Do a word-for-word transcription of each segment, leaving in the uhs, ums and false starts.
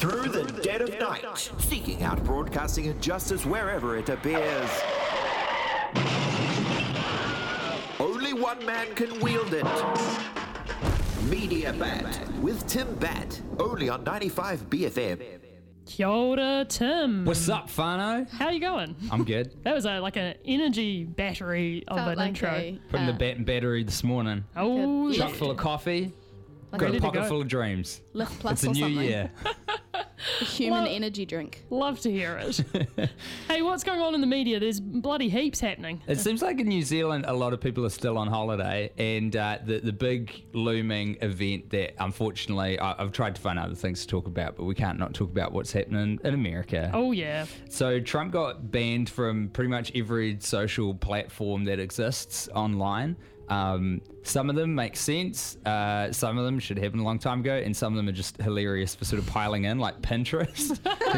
Through the dead of night, seeking out broadcasting injustice wherever it appears. Only one man can wield it. Media Bat with Tim Bat, only on ninety-five B F M. Kia ora, Tim. What's up, Fano? How you going? I'm good. That was a, like an energy battery of Felt an like intro. a, Putting uh, the bat and battery this morning. Oh, Good. Chock yeah. full of coffee. like Got Ready a to pocket go. full of dreams. Lift Plus It's a or new something. year. A human Well- energy drink. Love to hear it. Hey, what's going on in the media? There's bloody heaps happening. It seems like in New Zealand, a lot of people are still on holiday, and uh, the the big looming event that, unfortunately, I, I've tried to find other things to talk about, but we can't not talk about what's happening in America. Oh, yeah. So Trump got banned from pretty much every social platform that exists online. Um, some of them make sense. Uh, some of them should happen a long time ago, and some of them are just hilarious for sort of piling in, like Pinterest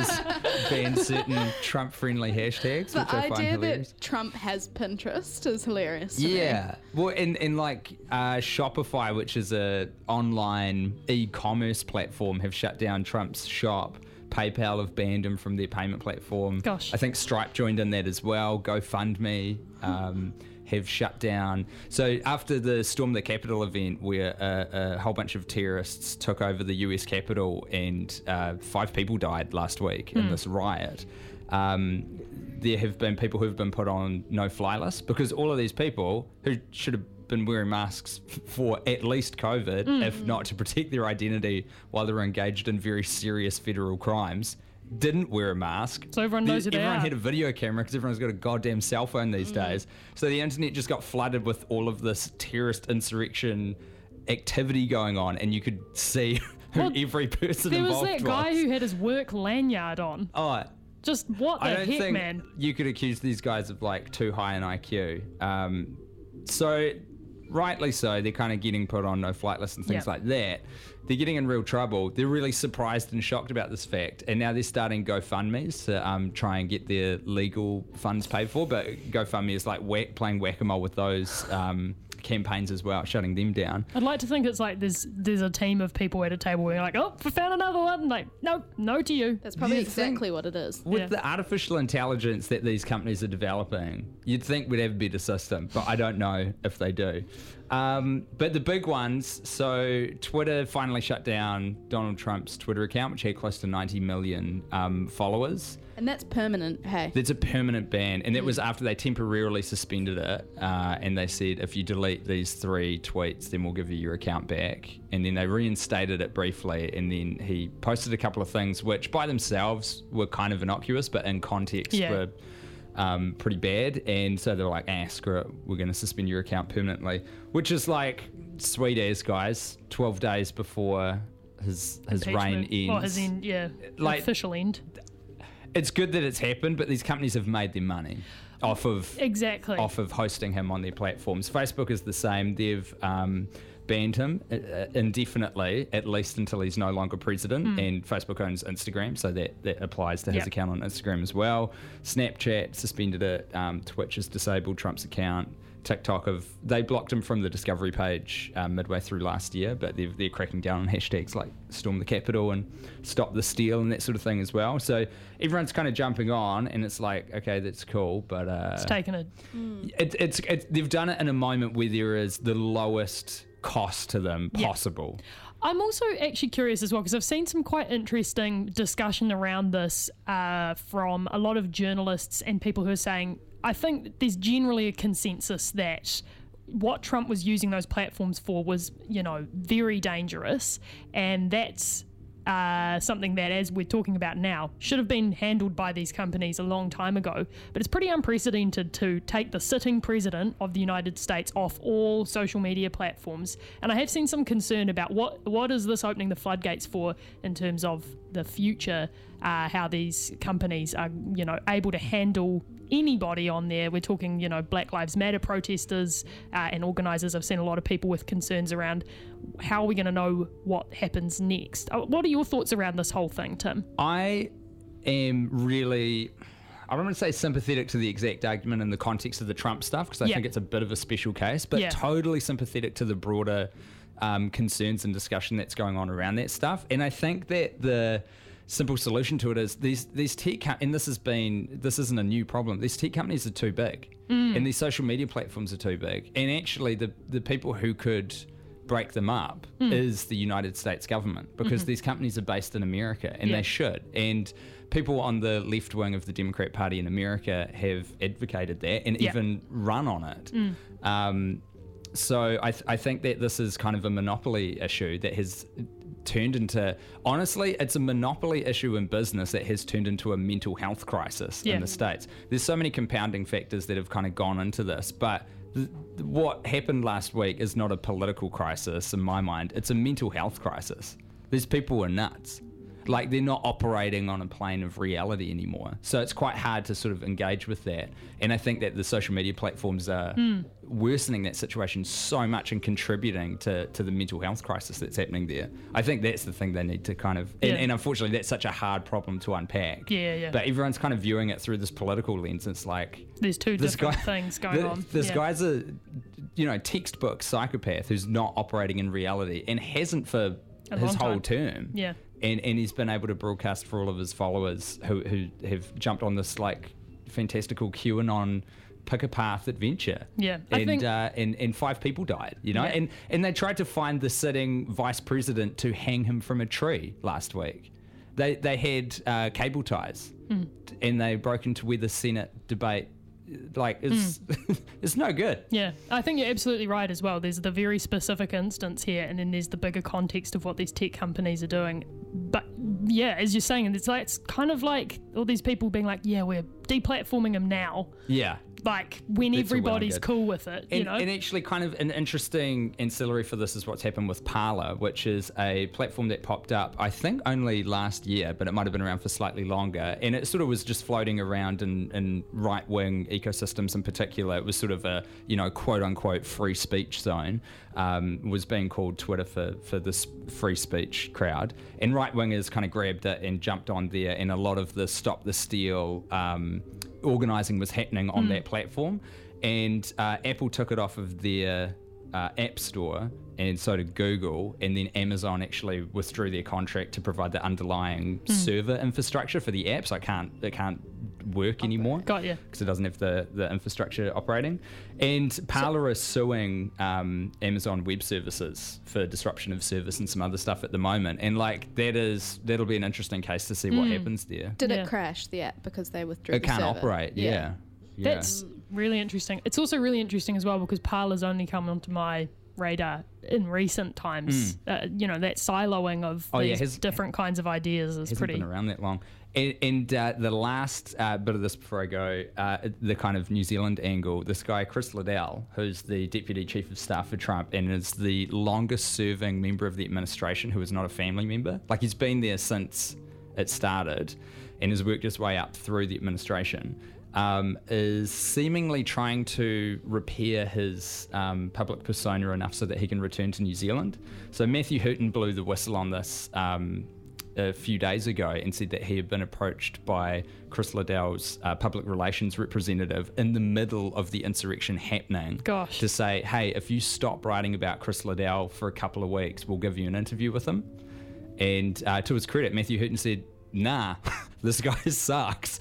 has banned certain Trump-friendly hashtags, The which I find idea hilarious. that Trump has Pinterest is hilarious to me. Yeah, well, and, and like uh, Shopify, which is a online e-commerce platform, have shut down Trump's shop. PayPal have banned him from their payment platform. Gosh. I think Stripe joined in that as well. GoFundMe um, have shut down. So after the Storm the Capitol event, where a, a whole bunch of terrorists took over the U S Capitol and uh, five people died last week in this riot, um, there have been people who have been put on no-fly lists because all of these people who should have been wearing masks f- for at least COVID, if not to protect their identity while they were engaged in very serious federal crimes, didn't wear a mask. So everyone knows who they Everyone are. had a video camera because everyone's got a goddamn cell phone these days. So the internet just got flooded with all of this terrorist insurrection activity going on, and you could see who Well, every person There was involved that guy was. who had his work lanyard on. Oh, Just what the I don't heck, think man? you could accuse these guys of like too high an I Q. Um, so, rightly so, they're kind of getting put on no flight lists and things Yeah. like that. They're getting in real trouble. They're really surprised and shocked about this fact, and now they're starting GoFundMe's to um, try and get their legal funds paid for. But GoFundMe is like whack, playing whack-a-mole with those um, campaigns as well, shutting them down. I'd like to think it's like there's there's a team of people at a table where you're like, oh, we found another one. Like, no, no to you. That's probably You think- exactly what it is. With Yeah. the artificial intelligence that these companies are developing, you'd think we'd have a better system, but I don't know if they do. Um, but the big ones, so Twitter finally shut down Donald Trump's Twitter account, which had close to ninety million um, followers. And that's permanent, hey. That's a permanent ban, and that was after they temporarily suspended it, uh, and they said, if you delete these three tweets, then we'll give you your account back. And then they reinstated it briefly, and then he posted a couple of things which by themselves were kind of innocuous, but in context Yeah. were um, pretty bad. And so they were like, ah, screw it, we're going to suspend your account permanently, which is like, sweet as, guys, twelve days before his his reign Impeachment. ends. Or his end, yeah, Like- official end. It's good that it's happened, but these companies have made their money off of Exactly. off of hosting him on their platforms. Facebook is the same. They've um, banned him uh, indefinitely, at least until he's no longer president. And Facebook owns Instagram, so that, that applies to his Yep. account on Instagram as well. Snapchat suspended it. Um, Twitch has disabled Trump's account. TikTok have they blocked him from the discovery page um, midway through last year, but they're, they're cracking down on hashtags like Storm the Capitol and Stop the Steal and that sort of thing as well. So everyone's kind of jumping on, and it's like, okay, that's cool, but uh, It's taken a it, it's it, they've done it in a moment where there is the lowest cost to them Yeah. possible. I'm also actually curious as well because I've seen some quite interesting discussion around this uh, from a lot of journalists and people who are saying, I think that there's generally a consensus that what Trump was using those platforms for was, you know, very dangerous, and that's uh, something that, as we're talking about now, should have been handled by these companies a long time ago. But it's pretty unprecedented to take the sitting president of the United States off all social media platforms. And I have seen some concern about what what is this opening the floodgates for in terms of the future, uh, how these companies are, you know, able to handle anybody on there. We're talking, you know, Black Lives Matter protesters uh, and organisers. I've seen a lot of people with concerns around how are we going to know what happens next. Uh, What are your thoughts around this whole thing, Tim? I am really, I don't want to say sympathetic to the exact argument in the context of the Trump stuff, because I Yeah. think it's a bit of a special case, but Yeah. totally sympathetic to the broader um, concerns and discussion that's going on around that stuff. And I think that the simple solution to it is these these tech com- and this has been this isn't a new problem. These tech companies are too big, mm. and these social media platforms are too big. And actually, the the people who could break them up mm. is the United States government, because mm-hmm. these companies are based in America, and yeah. they should. And people on the left wing of the Democrat Party in America have advocated that and yeah. even run on it. Mm. Um, so I, th- I think that this is kind of a monopoly issue that has turned into, honestly, it's a monopoly issue in business that has turned into a mental health crisis yeah. in the States. There's so many compounding factors that have kind of gone into this, but th- what happened last week is not a political crisis in my mind. It's a mental health crisis. These people are nuts. Like, they're not operating on a plane of reality anymore. So it's quite hard to sort of engage with that. And I think that the social media platforms are mm. worsening that situation so much and contributing to, to the mental health crisis that's happening there. I think that's the thing they need to kind of... And, yeah. and unfortunately, that's such a hard problem to unpack. Yeah, yeah. But everyone's kind of viewing it through this political lens. It's like... There's two this different guy, things going the, on. This yeah. guy's a, you know, textbook psychopath who's not operating in reality and hasn't for a his whole time. term. Yeah. And and he's been able to broadcast for all of his followers who, who have jumped on this like fantastical QAnon pick a path adventure. Yeah, I and think, uh, and and five people died. You know, yeah. and and they tried to find the sitting vice president to hang him from a tree last week. They they had uh, cable ties, mm. and they broke into where the Senate debate. Like, it's mm. it's no good. Yeah, I think you're absolutely right as well. There's the very specific instance here, and then there's the bigger context of what these tech companies are doing. But yeah, as you're saying, it's like, it's kind of like all these people being like, yeah, we're deplatforming them now. Yeah. Like, when That's everybody's well cool with it, you and, know? And actually, kind of an interesting ancillary for this is what's happened with Parler, which is a platform that popped up, I think, only last year, but it might have been around for slightly longer. And it sort of was just floating around in, in right-wing ecosystems in particular. It was sort of a, you know, quote-unquote free speech zone, um, was being called Twitter for, for this free speech crowd. And right-wingers kind of grabbed it and jumped on there, and a lot of the Stop the Steal um, organising was happening on mm. that platform, and uh, Apple took it off of their uh, App Store, and so did Google, and then Amazon actually withdrew their contract to provide the underlying mm. server infrastructure for the app, so it can't it can't work anymore. Got you. Because it doesn't have the, the infrastructure operating. And Parler so, is suing um, Amazon Web Services for disruption of service and some other stuff at the moment, and like that is that'll be an interesting case to see mm. what happens there. Did yeah. it crash the app because they withdrew it the can't server? operate, yeah. yeah. yeah. That's really interesting. It's also really interesting as well because Parler's only come onto my radar in recent times. Mm. Uh, you know, that siloing of oh, these yeah, has, different kinds of ideas is hasn't pretty... been around that long. And, and uh, the last uh, bit of this before I go, uh, the kind of New Zealand angle, this guy Chris Liddell, who's the Deputy Chief of Staff for Trump and is the longest serving member of the administration who is not a family member. Like, he's been there since it started and has worked his way up through the administration. Um, is seemingly trying to repair his um, public persona enough so that he can return to New Zealand. So Matthew Hooton blew the whistle on this um, a few days ago and said that he had been approached by Chris Liddell's uh, public relations representative in the middle of the insurrection happening. Gosh. To say, hey, if you stop writing about Chris Liddell for a couple of weeks, we'll give you an interview with him. And uh, to his credit, Matthew Hooton said, nah, this guy sucks.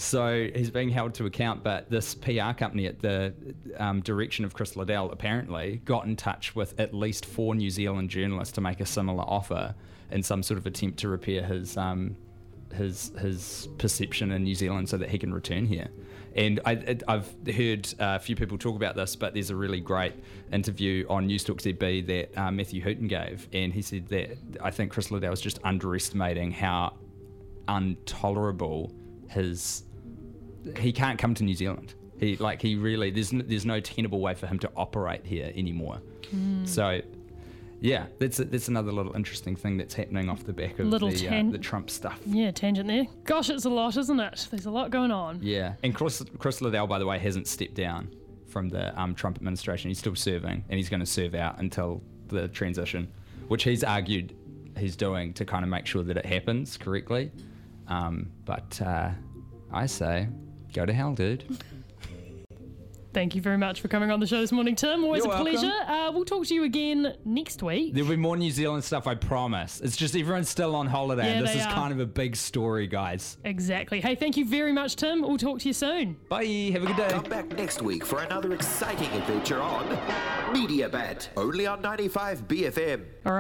So he's being held to account, but this P R company at the um, direction of Chris Liddell apparently got in touch with at least four New Zealand journalists to make a similar offer in some sort of attempt to repair his um, his his perception in New Zealand so that he can return here. And I, it, I've heard a few people talk about this, but there's a really great interview on Newstalk Z B that uh, Matthew Hooton gave, and he said that I think Chris Liddell was just underestimating how intolerable his he can't come to New Zealand. He like he really there's n- there's no tenable way for him to operate here anymore. Mm. So yeah, that's a, that's another little interesting thing that's happening off the back of little the, tan- uh, the Trump stuff. Yeah, tangent there. Gosh, it's a lot, isn't it? There's a lot going on. Yeah, and Chris, Chris Liddell, by the way, hasn't stepped down from the um, Trump administration. He's still serving, and he's going to serve out until the transition, which he's argued he's doing to kind of make sure that it happens correctly. Um, but uh, I say, go to hell, dude. Thank you very much for coming on the show this morning, Tim. Always You're a welcome. pleasure. Uh, we'll talk to you again next week. There'll be more New Zealand stuff, I promise. It's just everyone's still on holiday, Yeah, and this they is are. kind of a big story, guys. Exactly. Hey, thank you very much, Tim. We'll talk to you soon. Bye. Have a good day. Come back next week for another exciting adventure on Media Bat, only on ninety-five B F M. All right.